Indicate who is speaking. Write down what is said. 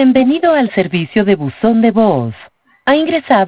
Speaker 1: Bienvenido al servicio de buzón de voz. Ha ingresado